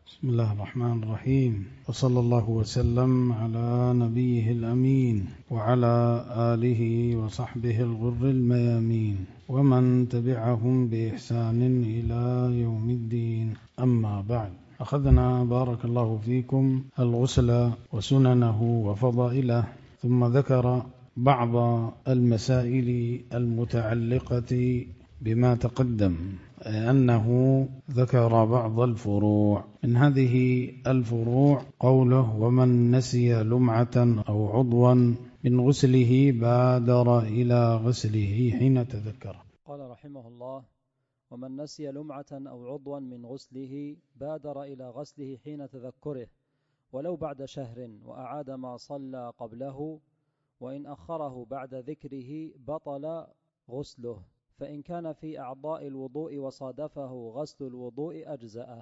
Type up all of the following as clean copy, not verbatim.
بسم الله الرحمن الرحيم، وصلى الله وسلم على نبيه الأمين وعلى آله وصحبه الغر الميامين ومن تبعهم بإحسان إلى يوم الدين. أما بعد، أخذنا بارك الله فيكم الغسل وسننه وفضائله، ثم ذكر بعض المسائل المتعلقة بما تقدم، أنه ذكر بعض الفروع. من هذه الفروع قوله: ومن نسي لمعة أو عضوا من غسله بادر إلى غسله حين تذكر. قال رحمه الله: ومن نسي لمعة أو عضوا من غسله بادر إلى غسله حين تذكره، ولو بعد شهر، وأعاد ما صلى قبله، وإن أخره بعد ذكره بطل غسله، فإن كان في أعضاء الوضوء وصادفه غسل الوضوء أجزأه.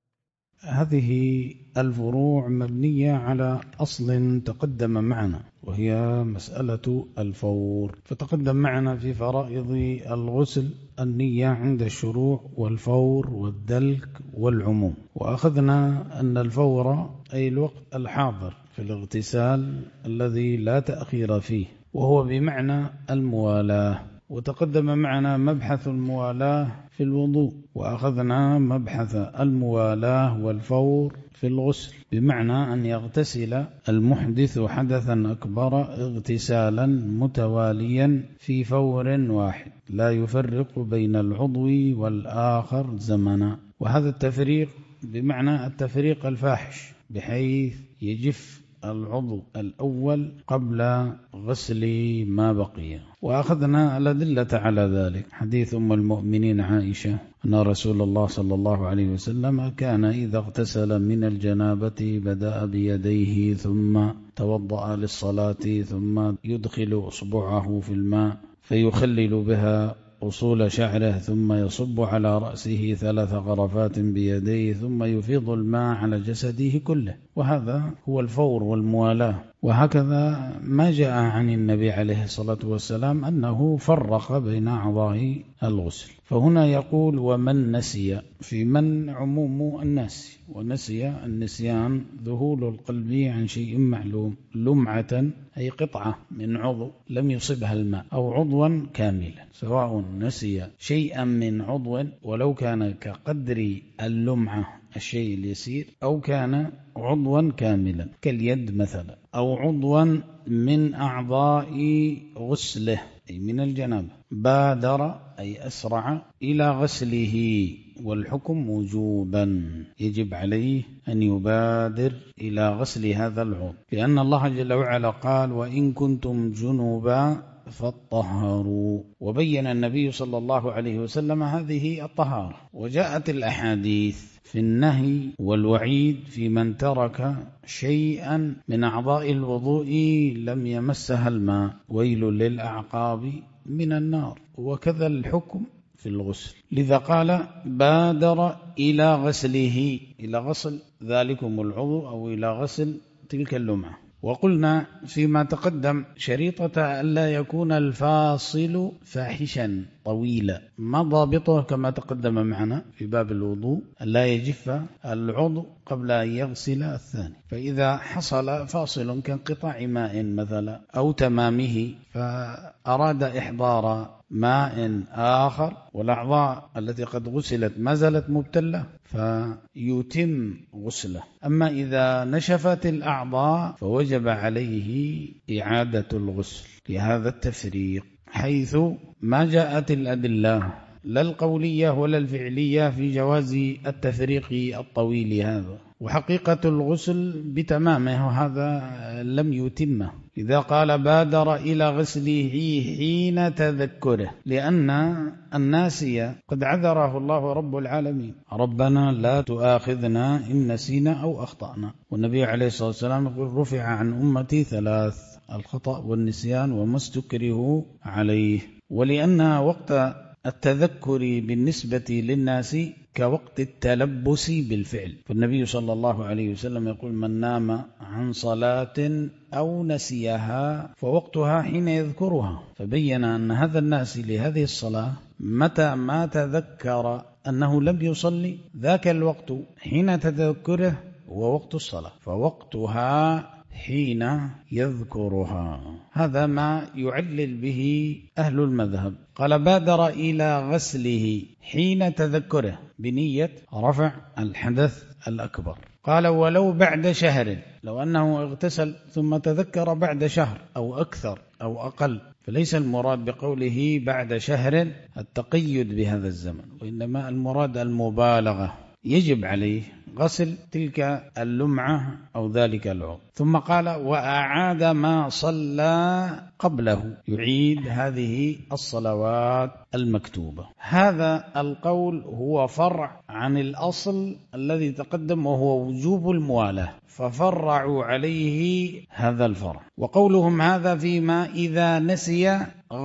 هذه الفروع مبنية على أصل تقدم معنا، وهي مسألة الفور. فتقدم معنا في فرائض الغسل النية عند الشروع والفور والدلك والعموم، وأخذنا أن الفور أي الوقت الحاضر في الاغتسال الذي لا تأخير فيه، وهو بمعنى الموالاة. وتقدم معنا مبحث الموالاة في الوضوء، وأخذنا مبحث الموالاة والفور في الغسل، بمعنى أن يغتسل المحدث حدثا أكبر اغتسالا متواليا في فور واحد، لا يفرق بين العضو والآخر زمنا. وهذا التفريق بمعنى التفريق الفاحش، بحيث يجف العضو الأول قبل غسل ما بقي. وأخذنا الأدلة على ذلك، حديث أم المؤمنين عائشة أن رسول الله صلى الله عليه وسلم كان إذا اغتسل من الجنابة بدأ بيديه ثم توضأ للصلاة، ثم يدخل أصبعه في الماء فيخلل بها أصول شعره، ثم يصب على رأسه 3 غرفات بيديه، ثم يفيض الماء على جسده كله. وهذا هو الفور والموالاة. وهكذا ما جاء عن النبي عليه الصلاة والسلام أنه فرق بين أعضاء الغسل. فهنا يقول: ومن نسي، في من عموم الناس، ونسي النسيان ذهول القلب عن شيء معلوم، لمعة أي قطعة من عضو لم يصبها الماء، أو عضوا كاملا، سواء نسي شيئا من عضو ولو كان كقدر اللمعة الشيء اليسير، أو كان عضوا كاملا كاليد مثلا، أو عضوا من أعضاء غسله أي من الجنابة، بادر أي أسرع إلى غسله، والحكم وجوبا، يجب عليه أن يبادر إلى غسل هذا العضو، لأن الله جل وعلا قال: وإن كنتم جنوبا فاطهروا. وبين النبي صلى الله عليه وسلم هذه الطهارة، وجاءت الأحاديث في النهي والوعيد في من ترك شيئا من أعضاء الوضوء لم يمسها الماء، ويل للأعقاب من النار. وكذا الحكم في الغسل، لذا قال: بادر إلى غسله، إلى غسل ذلكم العضو أو إلى غسل تلك اللمعة. وقلنا فيما تقدم شريطة ألا يكون الفاصل فاحشا طويلا، ما ضابطه كما تقدم معنا في باب الوضوء ألا يجف العضو قبل أن يغسل الثاني. فإذا حصل فاصل كانقطاع ماء مثلا أو تمامه، فأراد إحضار ماء آخر والأعضاء التي قد غسلت ما زالت مبتلة، فيتم غسله. أما إذا نشفت الأعضاء فوجب عليه إعادة الغسل، لهذا التفريق، حيث ما جاءت الأدلة لا القولية ولا الفعلية في جواز التفريق الطويل هذا. وحقيقة الغسل بتمامه وهذا لم يتمه، إذا قال: بادر إلى غسله حين تذكره، لأن الناسي قد عذره الله رب العالمين: ربنا لا تؤاخذنا إن نسينا أو أخطأنا. والنبي عليه الصلاة والسلام يقول: رفع عن أمتي 3: الخطأ والنسيان وما استكره عليه. ولأن وقت التذكر بالنسبة للناس كوقت التلبس بالفعل، فالنبي صلى الله عليه وسلم يقول: من نام عن صلاة أو نسيها فوقتها حين يذكرها. فبين أن هذا الناس لهذه الصلاة متى ما تذكر أنه لم يصلي ذاك الوقت حين تذكره هو وقت الصلاة، فوقتها حين يذكرها. هذا ما يعلل به أهل المذهب. قال بادر إلى غسله حين تذكره بنية رفع الحدث الأكبر. قال ولو بعد شهر، لو أنه اغتسل ثم تذكر بعد شهر أو أكثر أو أقل، فليس المراد بقوله بعد شهر التقيد بهذا الزمن، وإنما المراد المبالغة، يجب عليه غسل تلك اللمعة أو ذلك العضو. ثم قال وأعاد ما صلى قبله، يعيد هذه الصلوات المكتوبة. هذا القول هو فرع عن الأصل الذي تقدم وهو وجوب الموالاة، ففرعوا عليه هذا الفرع. وقولهم هذا فيما إذا نسي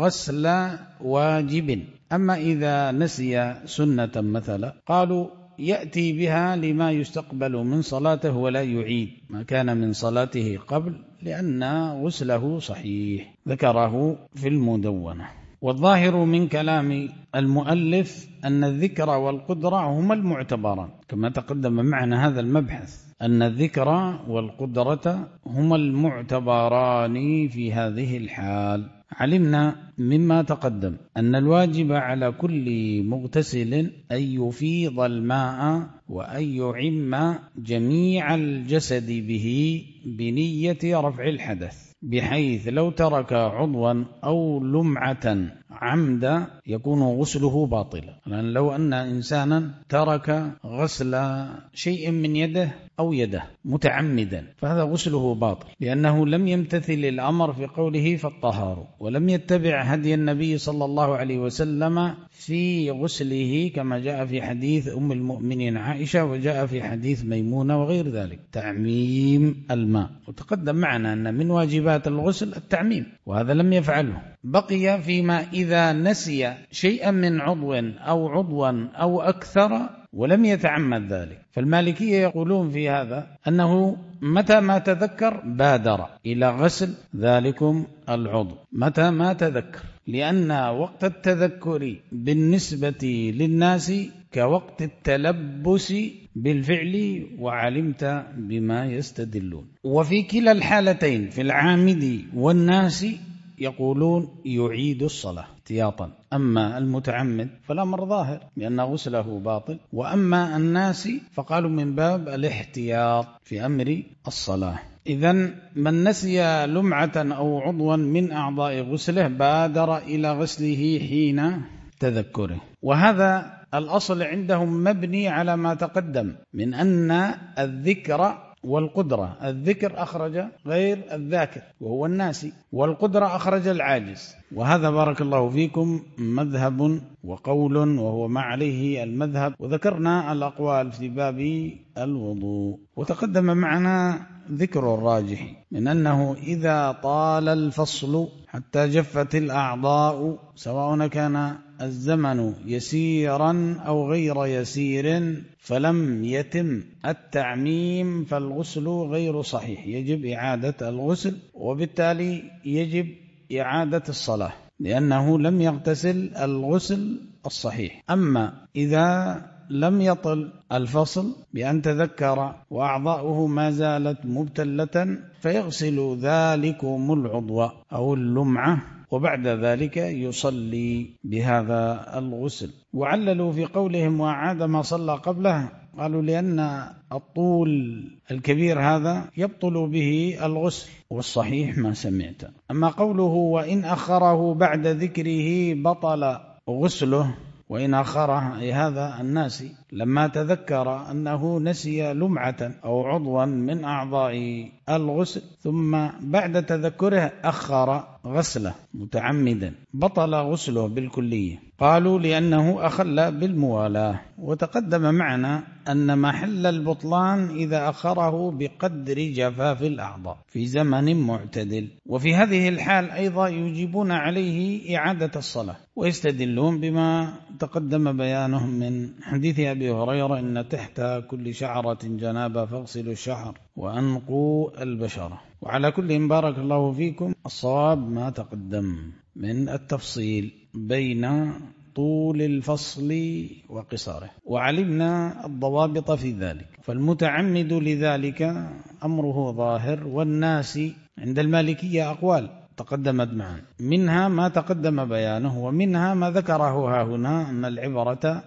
غسل واجب. أما إذا نسي سنة مثلا قالوا يأتي بها لما يستقبل من صلاته ولا يعيد ما كان من صلاته قبل، لأن غسله صحيح، ذكره في المدونة. والظاهر من كلام المؤلف أن الذكر والقدرة هما المعتبران، كما تقدم معنا هذا المبحث، أن الذكر والقدرة هما المعتبران في هذه الحال. علمنا مما تقدم أن الواجب على كل مغتسل أن يفيض الماء وأن يعم جميع الجسد به بنية رفع الحدث، بحيث لو ترك عضوا أو لمعة عمدا يكون غسله باطلا. لأن لو أن إنسانا ترك غسل شيء من يده أو يده متعمدا فهذا غسله باطل، لأنه لم يمتثل الأمر في قوله فالطهار، ولم يتبع هدي النبي صلى الله عليه وسلم في غسله، كما جاء في حديث أم المؤمنين عائشة وجاء في حديث ميمونة وغير ذلك، تعميم الماء. وتقدم معنا أن من واجبات الغسل التعميم، وهذا لم يفعله. بقي فيما إذا نسي شيئا من عضو أو أكثر ولم يتعمد ذلك، فالمالكية يقولون في هذا أنه متى ما تذكر بادر إلى غسل ذلكم العضو متى ما تذكر، لأن وقت التذكر بالنسبة للناس كوقت التلبس بالفعل، وعلمت بما يستدلون. وفي كلا الحالتين في العامد والناس يقولون يعيد الصلاة احتياطا. أما المتعمد فالأمر ظاهر لأن غسله باطل، وأما الناس فقالوا من باب الاحتياط في أمر الصلاة. إذن من نسي لمعة أو عضوا من أعضاء غسله بادر إلى غسله حين تذكره. وهذا الأصل عندهم مبني على ما تقدم من أن الذكر والقدرة، الذكر أخرج غير الذاكر وهو الناسي، والقدرة أخرج العاجز. وهذا بارك الله فيكم مذهب وقول وهو ما عليه المذهب. وذكرنا الأقوال في باب الوضوء، وتقدم معنا ذكر الراجح من أنه إذا طال الفصل حتى جفت الأعضاء، سواء كان الزمن يسيرا أو غير يسير، فلم يتم التعميم فالغسل غير صحيح، يجب إعادة الغسل، وبالتالي يجب إعادة الصلاة لأنه لم يغتسل الغسل الصحيح. أما إذا لم يطل الفصل بأن تذكر وأعضاؤه ما زالت مبتلة فيغسل ذلكم العضو أو اللمعة، وبعد ذلك يصلي بهذا الغسل. وعللوا في قولهم وأعاد ما صلى قبله، قالوا لأن الطول الكبير هذا يبطل به الغسل، والصحيح ما سمعت. أما قوله وإن أخره بعد ذكره بطل غسله، وإن أخره أي هذا الناسي لما تذكر أنه نسي لمعة أو عضوا من أعضاء الغسل ثم بعد تذكره أخر غسله متعمدا بطل غسله بالكلية، قالوا لأنه أخل بالموالاة. وتقدم معنا أن محل البطلان إذا أخره بقدر جفاف الأعضاء في زمن معتدل، وفي هذه الحال أيضا يجيبون عليه إعادة الصلاة، ويستدلون بما تقدم بيانهم من حديث أبي هريرة إن تحت كل شعرة جنابة فاغسلوا الشعر وأنقوا البشرة. وعلى كل بارك الله فيكم، الصواب ما تقدم من التفصيل بين طول الفصل وقصاره، وعلمنا الضوابط في ذلك. فالمتعمد لذلك أمره ظاهر. والناس عند المالكية أقوال تقدمت معا، منها ما تقدم بيانه، ومنها ما ذكره ها هنا، أن العبرة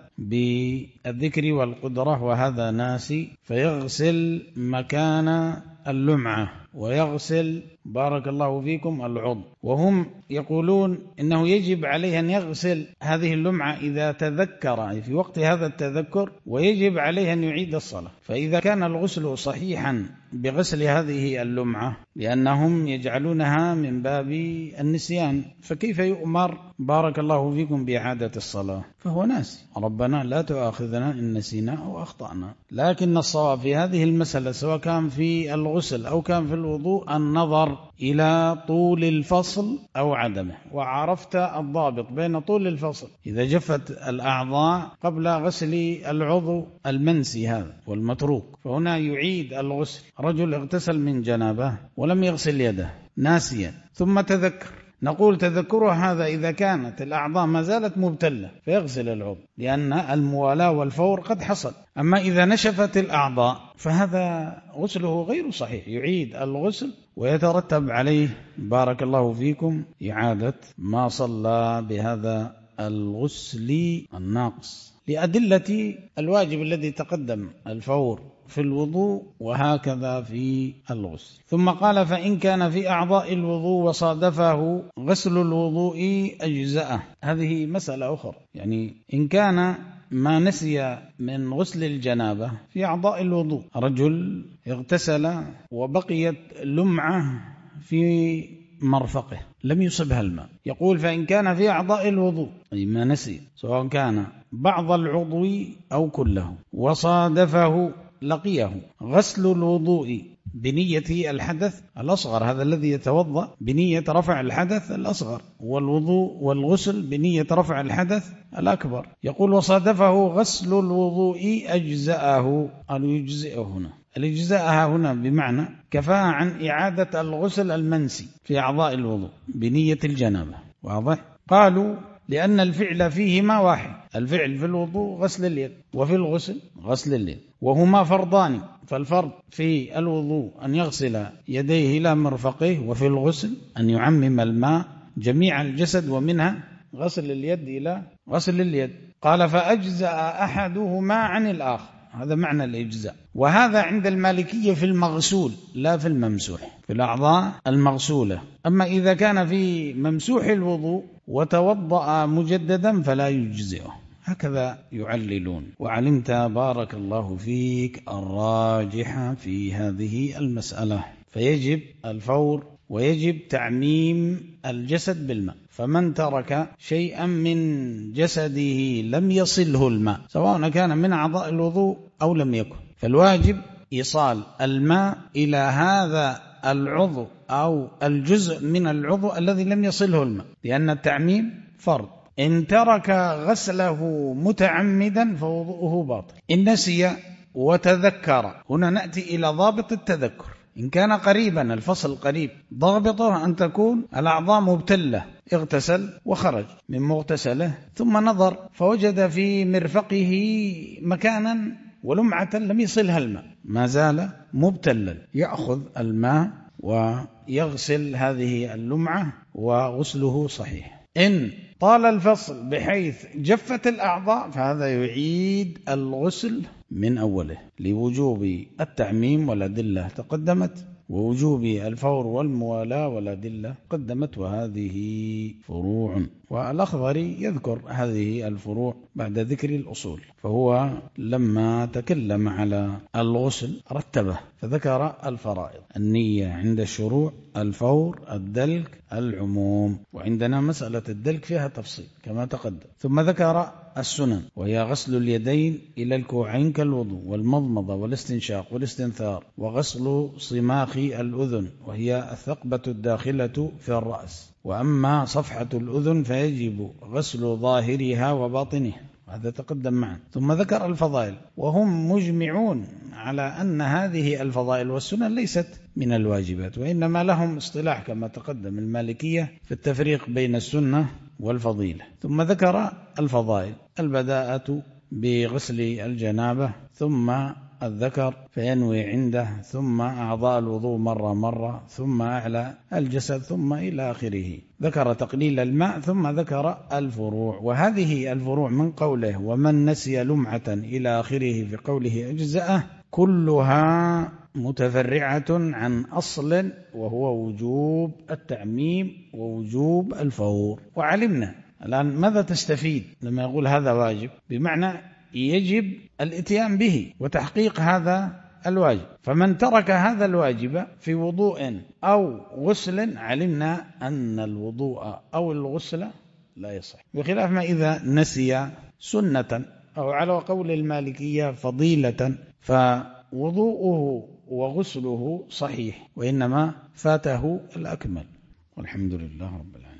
بالذكر والقدرة، وهذا ناسي فيغسل مكان اللمعة ويغسل بارك الله فيكم العضو. وهم يقولون إنه يجب عليه أن يغسل هذه اللمعة إذا تذكر في وقت هذا التذكر، ويجب عليه أن يعيد الصلاة. فإذا كان الغسل صحيحا بغسل هذه اللمعة، لأنهم يجعلونها من باب النسيان، فكيف يؤمر بارك الله فيكم بإعادة الصلاة؟ فهو ناسي. ربنا لا تؤاخذنا إن نسينا أو أخطأنا. لكن الصواب في هذه المسألة سواء كان في الغسل أو كان في الوضوء النظر إلى طول الفصل أو عدمه. وعرفت الضابط بين طول الفصل إذا جفت الأعضاء قبل غسل العضو المنسي هذا والمتروك، فهنا يعيد الغسل. رجل اغتسل من جنابه ولم يغسل يده ناسيا ثم تذكر، نقول تذكره هذا إذا كانت الأعضاء ما زالت مبتلة فيغسل العضو، لأن الموالاة والفور قد حصل. أما إذا نشفت الأعضاء فهذا غسله غير صحيح، يعيد الغسل ويترتب عليه بارك الله فيكم إعادة ما صلى بهذا الغسل الناقص، لأدلة الواجب الذي تقدم الفور في الوضوء وهكذا في الغسل. ثم قال فإن كان في أعضاء الوضوء وصادفه غسل الوضوء أجزأه. هذه مسألة أخرى، يعني إن كان ما نسي من غسل الجنابة في أعضاء الوضوء، رجل اغتسل وبقيت لمعة في مرفقه لم يصبها الماء، يقول فإن كان في أعضاء الوضوء أي ما نسي سواء كان بعض العضو أو كله وصادفه لقيه غسل الوضوء بنية الحدث الأصغر، هذا الذي يتوضأ بنية رفع الحدث الأصغر، والوضوء والغسل بنية رفع الحدث الأكبر، يقول وصادفه غسل الوضوء أجزأه. قالوا يجزئه هنا، الإجزاء هنا بمعنى كفاءة عن إعادة الغسل المنسي في أعضاء الوضوء بنية الجنابة. واضح؟ قالوا لأن الفعل فيهما واحد، الفعل في الوضوء غسل اليد وفي الغسل غسل اليد، وهما فرضان، فالفرض في الوضوء أن يغسل يديه إلى مرفقه، وفي الغسل أن يعمم الماء جميع الجسد ومنها غسل اليد إلى غسل اليد. قال فأجزأ أحدهما عن الآخر، هذا معنى الإجزاء. وهذا عند المالكية في المغسول لا في الممسوح، في الأعضاء المغسولة. أما إذا كان في ممسوح الوضوء وتوضأ مجددا فلا يجزئه، هكذا يعللون. وعلمت بارك الله فيك الراجح في هذه المسألة، فيجب الفور ويجب تعميم الجسد بالماء. فمن ترك شيئا من جسده لم يصله الماء سواء كان من أعضاء الوضوء أو لم يكن، فالواجب إيصال الماء إلى هذا العضو أو الجزء من العضو الذي لم يصله الماء، لأن التعميم فرض. إن ترك غسله متعمدا فوضوءه باطل. إن نسي وتذكر، هنا نأتي إلى ضابط التذكر. إن كان قريبا الفصل قريب، ضابطه أن تكون الأعضاء مبتلة، اغتسل وخرج من مغتسله ثم نظر فوجد في مرفقه مكانا ولمعة لم يصلها الماء، ما زال مبتلا، يأخذ الماء ويغسل هذه اللمعة وغسله صحيح. إن طال الفصل بحيث جفت الأعضاء فهذا يعيد الغسل من أوله لوجوب التعميم والأدلة تقدمت، ووجوب الفور والموالاة والأدلة قدمت، وهذه فروع. والأخضري يذكر هذه الفروع بعد ذكر الأصول، فهو لما تكلم على الغسل رتبه فذكر الفرائض: النية عند الشروع، الفور، الدلك، العموم. وعندنا مسألة الدلك فيها تفصيل كما تقدم. ثم ذكر السنن، وهي غسل اليدين إلى الكوعين كالوضوء، والمضمضة والاستنشاق والاستنثار، وغسل صماخ الأذن وهي الثقبة الداخلة في الرأس. وأما صفحة الأذن فيجب غسل ظاهرها وباطنها، هذا تقدم معا. ثم ذكر الفضائل، وهم مجمعون على أن هذه الفضائل والسنن ليست من الواجبات، وإنما لهم اصطلاح كما تقدم المالكية في التفريق بين السنة والفضيلة. ثم ذكر الفضائل: البداءة بغسل الجنابة، ثم الذكر فينوي عنده، ثم أعضاء الوضوء مرة، ثم أعلى الجسد، ثم إلى آخره. ذكر تقليل الماء، ثم ذكر الفروع. وهذه الفروع من قوله ومن نسي لمعة إلى آخره في قوله أجزأه كلها متفرعة عن أصل، وهو وجوب التعميم ووجوب الفور. وعلمنا الآن ماذا تستفيد لما يقول هذا واجب؟ بمعنى يجب الاتيان به وتحقيق هذا الواجب. فمن ترك هذا الواجب في وضوء أو غسل علمنا أن الوضوء أو الغسل لا يصح، بخلاف ما إذا نسي سنة أو على قول المالكية فضيلة فوضوءه وغسله صحيح، وإنما فاته الأكمل. والحمد لله رب العالمين.